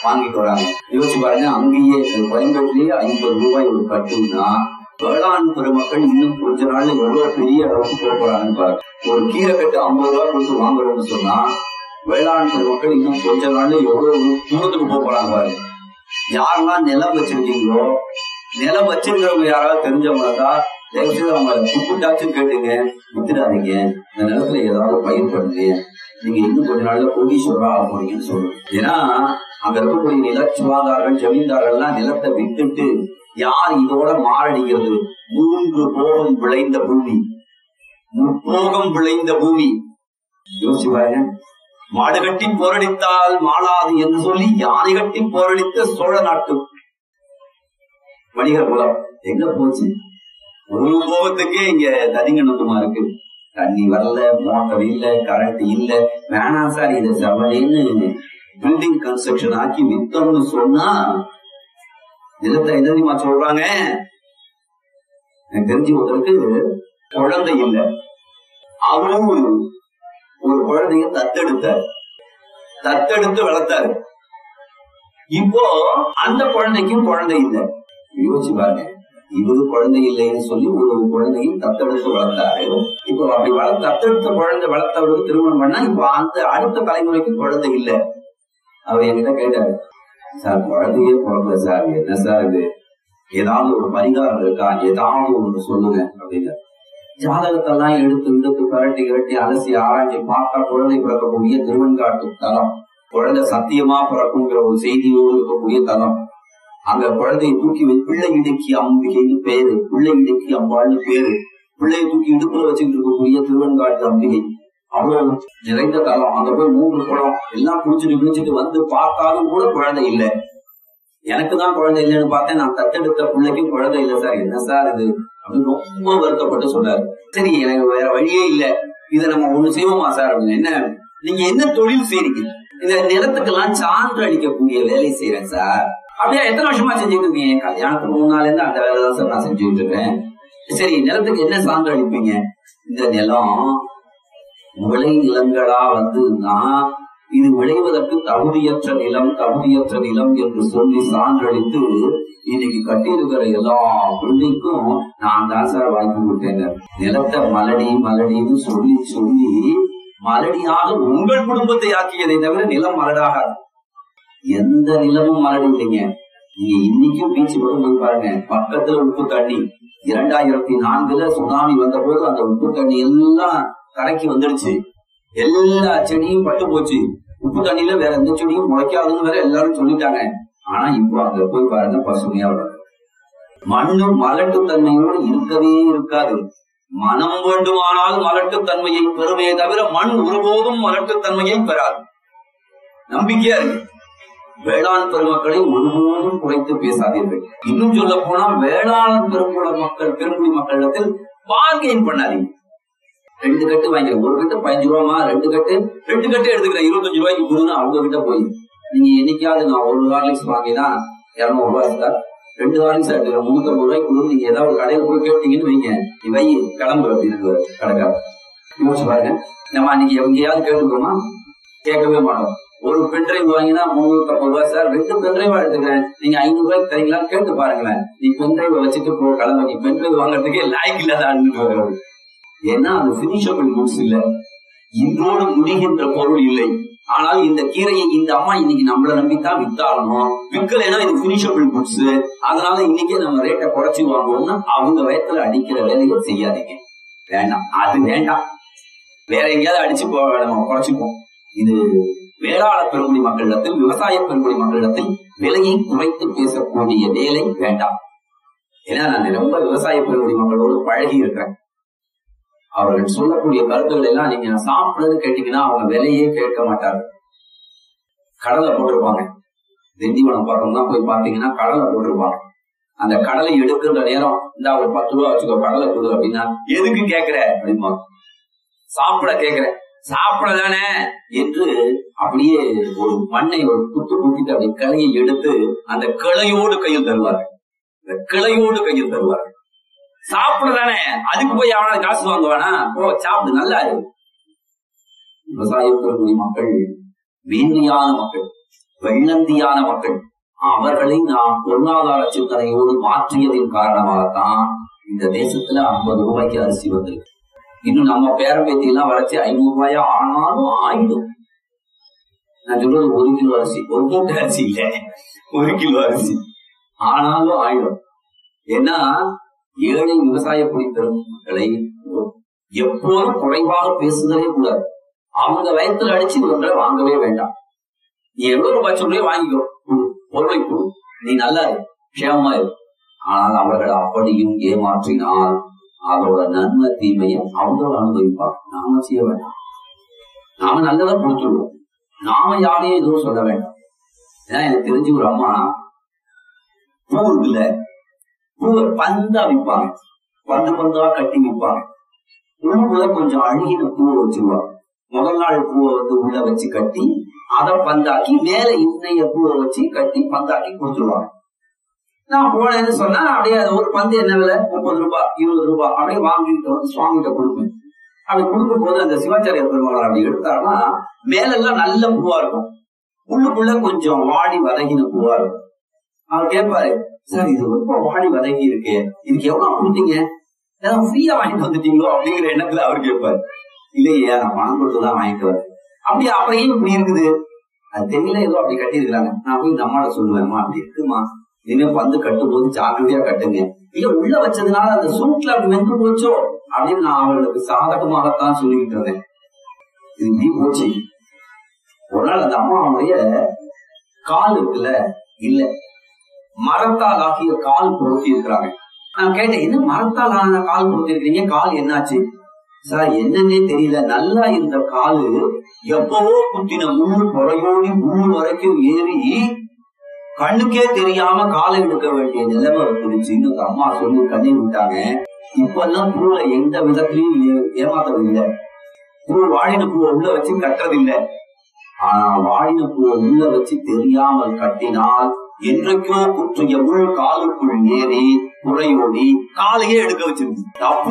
வாங்கிட்டு வராங்க. யோசிச்சு பாருங்க, அங்கேயே கோயம்பேட்டிலேயே 50 ரூபாய் ஒரு கட்டுன்னா வேளாண் பெருமக்கள் இன்னும் கொஞ்ச நாள்ல எவ்வளவு பெரிய அளவுக்கு போக போறாங்கன்னு பாருங்க. ஒரு கீரை கட்டு 50 ரூபாய் கொடுத்து வாங்குறோம்னு சொன்னா வேளாண் பெருமக்கள் இன்னும் கொஞ்ச நாள்ல எவ்வளவு தூரத்துக்கு போக போறாங்க பாருங்க. யாரெல்லாம் நிலம் வச்சிருக்கீங்களோ, நிலம் வச்சிருக்கிறவங்க யாராவது தெரிஞ்சவங்க தான் தயவுசெய்து அவங்க கூப்பிட்டாச்சும் கேட்டுங்க, வித்துடாதீங்க, இந்த நிலத்துல ஏதாவது பயிர் பண்ணுங்க, நீங்க இன்னும் கொஞ்ச நாள்ல கோடீஸ்வரா ஆக போறீங்கன்னு சொல்லுங்க. ஏன்னா அங்க இருக்கக்கூடிய நிலச்சுவாதார்கள் ஜமீன்தார்கள்லாம் நிலத்தை விட்டுட்டு யார் இதோட மாரடிக்கிறது? 3 போகம் விளைந்த பூமி, 3 விளைந்த பூமி. யோசிச்சு பாருங்க, மாடு கட்டி போரடித்தால் மாளாது என்று சொல்லி யானை கட்டி போரடித்த சோழ நாட்டு வணிகர் குலம் எங்க போச்சு? ஒரு போகத்துக்கே இங்க தனிங்கணுமா இருக்கு. தண்ணி வரல, மோட்டர் இல்ல, கரண்ட் இல்ல. வேணாம் சார், இதை செவலேன்னு பில்டிங் கன்ஸ்ட்ரக்ஷன் ஆக்கி வித்தோம்னு சொன்னா நிலத்தை எதிரிமா சொல்றாங்க. எனக்கு தெரிஞ்சு ஒருத்தருக்கு குழந்தை இல்லை, அவரும் ஒரு குழந்தைய தத்தெடுத்து வளர்த்தாரு. இப்போ அந்த குழந்தைக்கும் குழந்தை இல்லை. யோசிச்சு பாருங்க, இவரு குழந்தை இல்லைன்னு சொல்லி ஒரு குழந்தையும் தத்தெடுத்து வளர்த்தாரு. இப்போ அப்படி தத்தெடுத்த குழந்தை வளர்த்தவருக்கு திருமணம் பண்ணா இப்போ அந்த அடுத்த தலைமுறைக்கு குழந்தை இல்லை. அவர் என்கிட்ட கேட்டாரு, சார் குழந்தையே பிறக்கல சார், என்ன சார் இது, ஏதாவது ஒரு பரிகாரம் இருக்கா, ஏதாவது ஒன்று சொல்லுங்க அப்படின்னு. ஜாதகத்தெல்லாம் எடுத்து பரட்டி அலசி ஆராய்ச்சி பார்த்தா குழந்தை பிறக்கக்கூடிய திருவெண்காட்டு தலம், குழந்தை சத்தியமா பிறக்குங்கிற ஒரு செய்தியோடு இருக்கக்கூடிய தலம். அங்க குழந்தையை தூக்கி பிள்ளை இடுக்கி அம்பிகைன்னு பேரு, பிள்ளை இடுக்கி அம்பாள்னு பேரு. பிள்ளையை தூக்கி இடுப்புல வச்சுக்கிட்டு இருக்கக்கூடிய திருவெண்காட்டு அம்பிகை அவ்வளவு நிறைந்த தலம். அங்க போய் 3 குளம் எல்லாம் குளிச்சுட்டு வந்து பார்த்தாலும் கூட குழந்தை இல்லை. எனக்கு தான் குழந்தை இல்லைன்னு பார்த்தேன், நான் தத்தெடுத்த பிள்ளைக்கும் குழந்தை இல்லை சார், என்ன சார் இது அப்படின்னு ரொம்ப வருத்தப்பட்டு சொன்னாரு. சரி, எனக்கு வேற வழியே இல்லை, இதை நம்ம ஒண்ணு செய்வோமா சார் அப்படின்னு. என்ன, நீங்க என்ன தொழில் செய்றீங்க? இந்த நிலத்துக்கெல்லாம் சான்று அளிக்கக்கூடிய வேலை செய்யறேன் சார். அப்படியே எத்தனை வருஷமா செஞ்சுட்டு இருக்கீங்க? கல்யாணத்துக்கு முன்னால இருந்து அந்த வேலை தான் சார் நான் செஞ்சுட்டு இருக்கேன். சரி, நிலத்துக்கு என்ன சான்று அளிப்பீங்க? இந்த நிலம் விளை நிலங்களா வந்துன்னா இது விளைவதற்கு தகுதியற்ற நிலம் என்று சொல்லி சான்றளித்து இன்னைக்கு கட்டியிருக்கிற எல்லா பிள்ளைக்கும் நான் தான் சார் வாங்கி கொடுத்தேங்க. நிலத்தை மலடின்னு சொல்லி மலடியாக உங்கள் குடும்பத்தை ஆக்கியதை தவிர நிலம் மலடாகாது. எந்த நிலமும் மலடி இல்லைங்க. நீங்க இன்னைக்கும் பீச்சு பக்கம் போய் பாருங்க, பக்கத்துல உப்பு தண்ணி. 2004 சுனாமி வந்த போது அந்த உப்பு தண்ணி எல்லாம் கரைக்கு வந்துடுச்சு, எல்லா செடியும் பட்டு போச்சு. உப்பு தண்ணியில வேற எந்த செடியும் முளைக்காதுன்னு வேற எல்லாரும் சொல்லிட்டாங்க. ஆனா இப்போ அங்க போய் பாருங்க, பசுமையா வரும். மண்ணு மலட்டுத்தன்மையோடு இருக்கவே இருக்காது. மனம் வேண்டுமானால் மலட்டுத்தன்மையை பெறுமே தவிர மண் ஒருபோதும் மலட்டுத்தன்மையை பெறாது. நம்பிக்கையா இருக்கு. வேளாண் பெருமக்களை ஒருபோதும் குறைத்து பேசாதீர்கள். இன்னும் சொல்ல போனா வேளாண் பெருங்குடி மக்களிடத்தில் பார்கெயின் பண்ணாதீங்க. 2 கட்டு வாங்கிக்கிறேன், ஒரு கட்டு 15 ரூபாமா, 2 கட்டு எடுத்துக்கிறேன் 25 ரூபாய்க்கு கொடுங்க அவங்க கிட்ட போய். நீங்க என்னைக்காவது நான் ஒரு ஹார்லிக்ஸ் வாங்கினா 200 ரூபாய் சார், 2 ஹார்லிக்ஸ் எடுத்துக்கிறேன் 350 ரூபாய்க்கு கொடுங்க, நீங்க ஏதாவது ஒரு கடையில் போய் கேட்டீங்கன்னு வைங்க, வை கிளம்பு அப்படின்னு கடைக்காரு. யோசிச்சு பாருங்க, நம்ம அன்னைக்கு எங்கேயாவது கேட்டுக்கிறோமா? கேட்கவே மாட்டோம். ஒரு பென்ட்ரைவ் வாங்கினா 350 ரூபாய் சார், 2 பென்ட்ரைவா எடுத்துக்கிறேன், நீங்க 500 ரூபாய்க்கு தரீங்களான்னு கேட்டு பாருங்களேன். நீ பென்ட்ரைவ் வச்சுட்டு போ கிளம்ப, நீ பென்ட்ரைவ் வாங்குறதுக்கே லாய்க்கு இல்லாத. ஏன்னா அது பினிஷபிள் குட்ஸ் இல்ல, இன்றோடு முடிகின்ற பொருள் இல்லை. ஆனால் இந்த கீரையை இந்த அம்மா இன்னைக்கு நம்மள நம்பித்தான் வித்தாலும் விற்கலைன்னா இது பினிஷபிள் குட்ஸ், அதனால இன்னைக்கே நம்ம ரேட்டை குறைச்சி வாங்குவோம்னா அவங்க வயத்துல அடிக்கிற வேலையை செய்யாதீங்க. வேண்டாம், அது வேண்டாம். வேற எங்கேயாவது அடிச்சு நம்ம குறைச்சிப்போம். இது வேளாண் பெருங்குடி மக்களிடத்தில், விவசாய பெருங்குடி மக்களிடத்தில் விலையை குறைத்து பேசக்கூடிய வேலை வேண்டாம். ஏன்னா நான் ரொம்ப விவசாய பெருங்குடி மக்களோடு பழகி இருக்கிறேன். அவர்கள் சொல்லக்கூடிய கருத்துக்கள் எல்லாம் நீங்க சாப்பிடுறது கேட்டீங்கன்னா அவங்க விலையே கேட்க மாட்டாங்க. கடலை போட்டிருப்பாங்க, திண்டிவனம் பக்கம் தான் போய் பாத்தீங்கன்னா கடலை போட்டிருப்பாங்க. அந்த கடலை எடுக்கின்ற நேரம் இந்த ஒரு 10 ரூபா வச்சுக்கோ கடலை கொடு அப்படின்னா, எதுக்கு கேட்கிற அப்படிமா, சாப்பிட கேட்கிறேன், சாப்பிடதானே என்று அப்படியே ஒரு மண்ணை ஒரு குத்திட்டு அப்படி கிளையை எடுத்து அந்த கிளையோடு கையில் தருவார்கள். இந்த கிளையோடு கையில் தருவார்கள். சாப்பிடதானே, அதுக்கு போய் அவனால காசு வாங்குவானா? ஓ சாப்பிடு, நல்லா இருக்கு. விவசாய பெருங்குடி மக்கள் மேன்மையான மக்கள். வெள்ளந்தியான மக்கள். அவர்களை நாம் பொருளாதார சிந்தனையோடு மாற்றியதின் காரணமாகத்தான் இந்த தேசத்துல 50 ரூபாய்க்கு அரிசி வந்திருக்கு. இன்னும் நம்ம பேரம்பேத்தி எல்லாம் வரைச்சு 500 ரூபாயா ஆனாலும் ஆயிடும். நான் சொல்றது 1 கிலோ அரிசி, 1 மூட்டை அரிசி இல்ல, 1 கிலோ அரிசி ஆனாலும் ஆயிடும். ஏன்னா ஏழை விவசாய குடிப்பெருமக்களை எப்போதும் குறைவாக பேசுதலே கூடாது. அவங்க வயத்துல அடிச்சு இவங்களை வாங்கவே வேண்டாம். நீ எவ்வளவு ரூபாய் சொல்றே வாங்கிக்கோ, பொருளை கொடு, நீ நல்லா இரு, க்ஷேமமா இரு. ஆனால் அவர்கள் அப்படியும் ஏமாற்றினால் அதோட நன்மை தீமையை அவங்க அனுபவிப்பாங்க. நாம செய்ய வேண்டாம். நாம நல்லதா கொடுத்துருவோம். நாம யாரையும் எதுவும் சொல்ல வேண்டாம். ஏன்னா எனக்கு தெரிஞ்சு ஒரு அம்மா பூ இருக்குல்ல, பூவை பந்தா விற்பாங்க, பந்தா கட்டி விற்பாங்க. உள்ளுக்குள்ள கொஞ்சம் அழுகின பூவை வச்சிருவாங்க. முதல் நாள் பூவை உள்ள வச்சு கட்டி அதை பந்தாக்கி மேல இன்னைய பூவை வச்சு கட்டி பந்தாக்கி கொடுத்துருவாங்க. நான் போனேன்னு சொன்னா அப்படியே ஒரு பந்து என்ன விலை, 30 ரூபாய் 20 ரூபாய் அப்படியே வாங்கிட்டு வந்து சுவாமிகிட்ட கொடுப்பேன். அப்படி கொடுக்கும் போது அந்த சிவாச்சாரிய பெருமாள் அப்படி எடுத்தாருன்னா மேலெல்லாம் நல்ல பூவா இருக்கும், உள்ளுக்குள்ள கொஞ்சம் வாடி வதங்கின பூவா இருக்கும். அவர் கேட்பாரு, சார் இது ரொம்ப வாடி வதங்கி இருக்கு, இதுக்கு எவ்வளவு கொடுத்தீங்க, ஏதாவது ஃப்ரீயா வாங்கிட்டு வந்துட்டீங்களோ அப்படிங்கிற எண்ணத்துல அவர் கேட்பாரு. இல்லையா, நான் பணம் கொடுத்துதான் வாங்கிட்டு வரேன். அப்படி அப்படியே இப்படி இருக்குது, அது தெரியல, ஏதோ அப்படி கட்டி இருக்கிறாங்க. நான் போய் இந்த அம்மாட்ட சொல்லுவேன்மா அப்படி இருக்குமா, இனிமே பந்து கட்டும் போது ஜாக்கிரதையா கட்டுங்க, இல்ல உள்ள வச்சதுனால அந்த சூட்ல அப்படி வெந்து போச்சோ அப்படின்னு நான் அவர்களுக்கு சாதகமாகத்தான் சொல்லிக்கிட்டு இருந்தேன். இது இப்படி போச்சு. ஒரு நாள் அந்த அம்மாவுடைய கால் இருக்குல்ல, இல்ல மரத்தால் ஆகிய கால் பொருத்தி இருக்கிறாங்க. நான் கேட்டேன், என்ன மரத்தால் ஆன கால் பொருத்தி இருக்கிறீங்க, கால் என்னாச்சு? சார் என்னன்னே தெரியல, நல்லா இருந்த காலு எப்பவோ குத்தின முள்ளு பொறையோடி முள்ளு வரைக்கும் ஏறி கண்ணுக்கே தெரியாம காலை எடுக்க வேண்டிய நிலைமை வந்துருச்சுன்னு அம்மா சொல்லி கண்ணீர் விட்டாங்க. இப்பெல்லாம் பூவை எந்த விதத்திலையும் ஏமாத்ததில்லை. பூ வாடின பூவை உள்ள வச்சு கட்டுறதில்லை. ஆனா வாடின பூவை உள்ள வச்சு தெரியாமல் கட்டினால் என்றைக்கோ குற்றிய முள் காலுக்குள் ஏறி குறையோடி காலையே எடுக்க வச்சிருக்கு.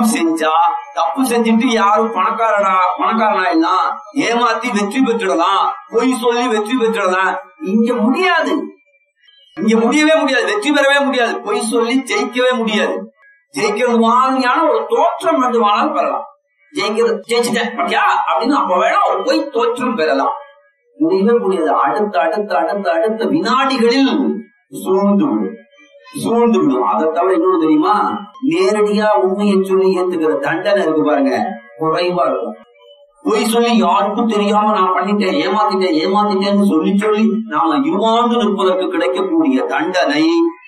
தப்பு செஞ்சுட்டு யாரும் பணக்காரனா எல்லாம் ஏமாத்தி வெற்றி பெற்றுடலாம், பொய் சொல்லி வெற்றி பெற்றுடலாம். இங்க முடியாது, இங்க முடியவே முடியாது, வெற்றி பெறவே முடியாது, பொய் சொல்லி ஜெயிக்கவே முடியாது. ஜெயிக்கிறது மாதிரியான ஒரு தோற்றம் வேண்டுமானால் பெறலாம். ஜெயிச்சுட்டேன் பட்டியா அப்படின்னு அப்ப வேணா ஒரு பொய் தோற்றம் பெறலாம். முடியவே முடியாது. அடுத்த வினாடிகளில் சூழ்ந்து விடும். அதை தவிர இன்னொன்னு தெரியுமா, நேரடியா உண்மையை சொல்லி ஏத்துக்கிற தண்டனை இருக்கு பாருங்க, குறைவா இருக்கும். பொய் சொல்லி யாருக்கும் தெரியாம நான் பண்ணிட்டேன், ஏமாத்திட்டேன்னு சொல்லி நாம இருமாந்து நிற்பதற்கு கிடைக்கக்கூடிய தண்டனை,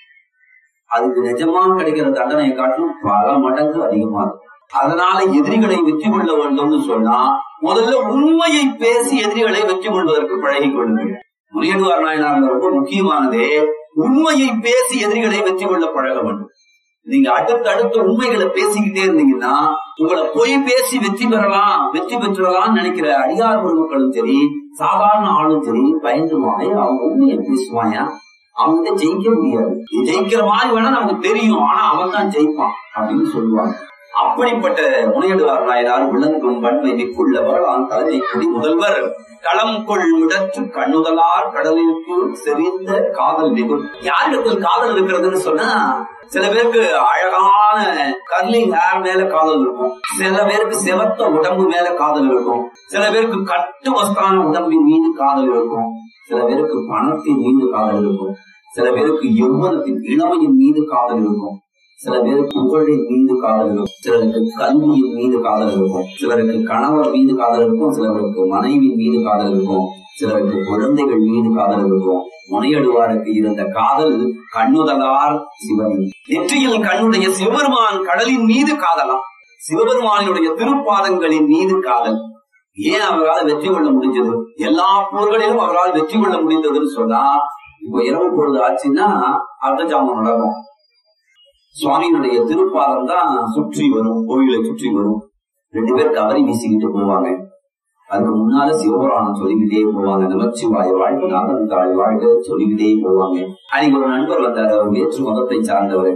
அதுக்கு நிஜமா கிடைக்கிற தண்டனையை காட்டிலும் பல மடங்கு அதிகமா இருக்கும். அதனால எதிரிகளை வெற்றி கொள்ள வேண்டும்னு சொன்னா முதல்ல உண்மையை பேசி எதிரிகளை வெற்றி கொள்வதற்கு பழகி கொள்ளுங்கள். முனியடுவார் நாயனார் ரொம்ப முக்கியமானதே உண்மையை பேசி எதிரிகளை வெற்றி கொள்ள பழக வேண்டும். நீங்க அடுத்த உண்மைகளை பேசிக்கிட்டே இருந்தீங்கன்னா உங்களை பொய் பேசி வெற்றி பெற்றலாம் நினைக்கிற அடியார் பொருட்களும் சரி, சாதாரண ஆளும் சரி பயந்துவாங்க. அவங்க உண்மையை பேசுவாங்க, அவங்க ஜெயிக்க முடியாது. ஜெயிக்கிற மாதிரி வேணா நமக்கு தெரியும், ஆனா அவன் தான் ஜெயிப்பான் அப்படின்னு சொல்லுவாங்க. அப்படிப்பட்ட முனையடுவார் நாயனார் விளங்கும் வன்மை மிக்குள்ளவர் தலைமை குடி முதல்வர் களம் கொள் விடற்று கண்ணுதலார் கடலிற்கு செறிந்த காதல் மிகும். யாரிடத்தில் காதல் இருக்கிறதுன்னு சொன்னா, சில பேருக்கு அழகான கர்லிங் ஹேர் மேல காதல் இருக்கும், சில பேருக்கு செவத்த உடம்பு மேல காதல் இருக்கும், சில பேருக்கு கட்டு வஸ்தான உடம்பின் மீது காதல் இருக்கும், சில பேருக்கு பணத்தின் மீது காதல் இருக்கும், சில பேருக்கு யௌவனத்தின் இளமையின் மீது காதல் இருக்கும், சில பேருக்கு புகழின் மீது காதல் இருக்கும், சிலருக்கு கல்வியின் மீது காதல் இருக்கும், சிலருக்கு கணவர் மீது காதல் இருக்கும், சிலருக்கு மனைவி மீது காதல் இருக்கும், சிலருக்கு குழந்தைகள் மீது காதல் இருக்கும். முனையடுவாருக்கு இருந்த காதல் கண்ணுதலார் சிவன் நெற்றியில் கண்ணுடைய சிவபெருமான் கடலின் மீது காதலாம், சிவபெருமானுடைய திருப்பாதங்களின் மீது காதல். ஏன் அவரால் வெற்றி கொள்ள முடிஞ்சது? எல்லா போர்களிலும் அவரால் வெற்றி கொள்ள முடிந்ததுன்னு சொன்னா, இப்போ இரவு பொழுது ஆச்சுன்னா அர்த்த ஜாமம் நடக்கும். சுவாமியினுடைய திருப்பாதம் தான் சுற்றி வரும், கோயிலை சுற்றி வரும். 2 பேர் கவரி வீசிக்கிட்டு போவாங்க. அதுக்கு முன்னால சிவபுராணம் சொல்லிக்கிட்டே போவாங்க, நமச்சிவாய வாழ்க்கை நாகந்தாள் வாழ்க்கை சொல்லிக்கிட்டே போவாங்க. அன்னைக்கு ஒரு நண்பர் வந்தாரு, அவர் வேற்று மதத்தை சார்ந்தவர்.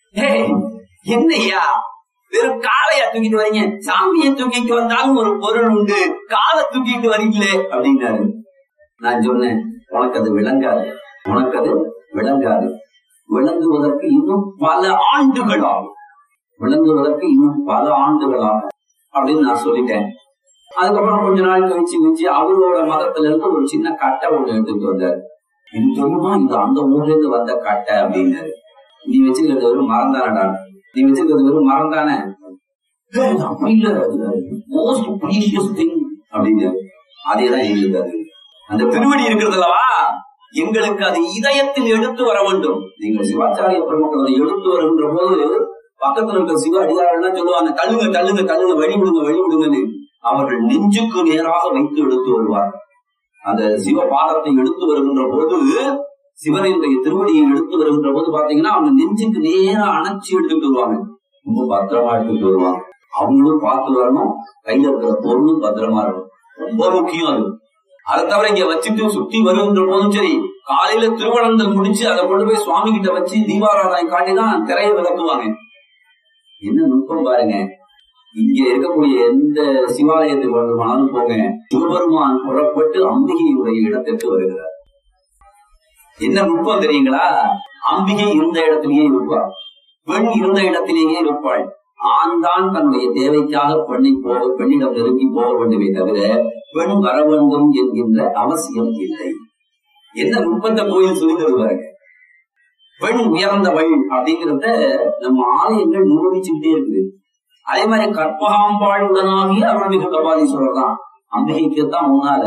என்னையா வெறும் காலையா தூக்கிட்டு வரீங்க, சாமியை தூக்கிட்டு வந்தாலும் ஒரு பொருள் உண்டு, காலை தூக்கிட்டு வரீங்களே அப்படின்னாரு. நான் சொன்னேன், உனக்கு அது விளங்காது, உனக்கு அது விளங்காது. விளங்குவதற்கு இன்னும் பல ஆண்டுகள் ஆகும், விளங்குவதற்கு இன்னும் பல ஆண்டுகள் ஆகும் அப்படின்னு நான் சொல்லிட்டேன். அதுக்கப்புறம் கொஞ்ச நாள் கழிச்சு அவரோட மதத்துல இருந்து ஒரு சின்ன கட்டை ஒண்ணு எடுத்துட்டு வந்தாரு. இது தெரியுமா, இது அந்த ஊர்ல இருந்து வந்த கட்டை அப்படின்னாரு. நீ வச்சுக்கிறது வெறும் மரம் தானடா, நீ வச்சுக்கிறது வெறும் மரம் தானே, மோஸ்ட் ப்ரீஷியஸ் திங் அப்படின்னாரு. அதேதான் எங்களுக்கு அது அந்த திருவடி இருக்கிறது அல்லவா, எங்களுக்கு அது இதயத்தில் எடுத்து வர வேண்டும். நீங்கள் சிவாச்சாரிய பிரமுகர் எடுத்து வருகின்ற போது பக்கத்துல இருக்கிற சிவ அடியார்கள் சொல்லுவாங்க, தள்ளுங்க தள்ளுங்க தள்ளுங்க, வழி விடுங்க வழி விடுங்கன்னு. அவர்கள் நெஞ்சுக்கு நேராக வைத்து எடுத்து வருவார். அந்த சிவ பாதத்தை எடுத்து வருகின்ற போது, சிவனுடைய திருவடியை எடுத்து வருகின்ற போது பாத்தீங்கன்னா அவங்க நெஞ்சுக்கு நேரா அணைச்சி எடுத்துட்டு வருவாங்க. ரொம்ப பத்திரமா எடுத்துட்டு வருவாங்க. அவங்களும் பார்த்து வரணும், கையில இருக்கிற பொருளும் பத்திரமா இருக்கணும், ரொம்ப முக்கியம் அது. அதை தவிர இங்க வச்சுட்டு சுத்தி வருகின்ற போதும் சரி, காலையில திருவனந்தல் முடிச்சு அதை கொண்டு போய் சுவாமி கிட்ட வச்சு தீபாராதனை காட்டிதான் திரையை விளக்குவாங்க. என்ன நுட்பம் பாருங்க. இங்க இருக்கக்கூடிய எந்த சிவாலயத்துக்கு வேண்டுமானாலும் போங்க, சிவபெருமான் புறப்பட்டு அம்பிகையுடைய இடத்திற்கு வருகிறார். என்ன நுட்பம் தெரியுங்களா? அம்பிகை இருந்த இடத்திலேயே இருப்பாள், பெண் இருந்த இடத்திலேயே இருப்பாள். ஆண் தான் தன்னுடைய தேவைக்காக பெண்ணிடம் நெருங்கி போக வேண்டுமே தவிர பெண் வர வேண்டும் என்கின்ற அவசியம் இல்லை. என்ன நுட்பத்தை கோயில் சொல்லி தருவாருங்க. பெண் உயர்ந்தவள் அப்படிங்கிறத நம்ம ஆலயங்கள் நிரூபிச்சுக்கிட்டே இருக்குது. அதே மாதிரி கற்பகாம்பாள் உடனாகிய அருள்மிகு கபாலீஸ்வரர் தான் அம்பிகைக்குத்தான் முன்னால.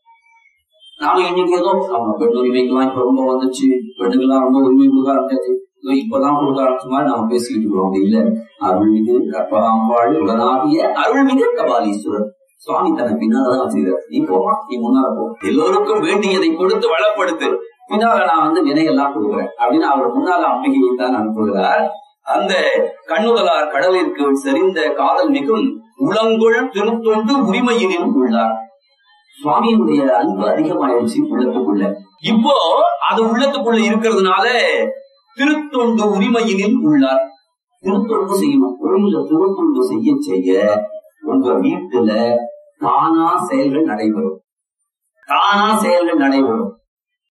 நாம இன்னைக்கு ஏதோ பெண் உரிமைக்கெல்லாம் இப்ப ரொம்ப வந்துச்சு, பெண்ணுக்கெல்லாம் ரொம்ப உரிமை கொடுக்க ஆரம்பிச்சாச்சு, இப்பதான் கொடுக்க ஆரம்பிச்ச மாதிரி நாம பேசிக்கிட்டு இருக்கிறோம். அப்படி இல்ல, அருள்மிகு கற்பகாம்பாள் உடனாகிய அருள்மிகு கபாலீஸ்வரர் சுவாமி தன்னை பின்னால்தான் வச்சுக்கிறார். நீ போமா, நீ முன்னால போ, எல்லோருக்கும் வேண்டியதை கொடுத்து வளப்படுத்து, பின்னால நான் வினையெல்லாம் கொடுக்குறேன் அப்படின்னு அவர் முன்னால அம்பிகையை தான் அனுப்புகிறார். அந்த கண்ணுதலார் கடலிற்கு செறிந்த காதல் மிகும் உளங்கொள் திருத்தொண்டு உரிமையிலும் உள்ளார். சுவாமியினுடைய அன்பு அதிகமாயிடுச்சு உள்ளத்துக்குள்ள. இப்போ அது உள்ளத்துக்குள்ள இருக்கிறதுனால திருத்தொண்டு உரிமையினில் உள்ளார். திருத்தொண்டு செய்யணும். கோயில திருத்தொண்டு செய்ய செய்ய உங்க வீட்டுல தானா செயல்கள் நடைபெறும், தானா செயல்கள் நடைபெறும்.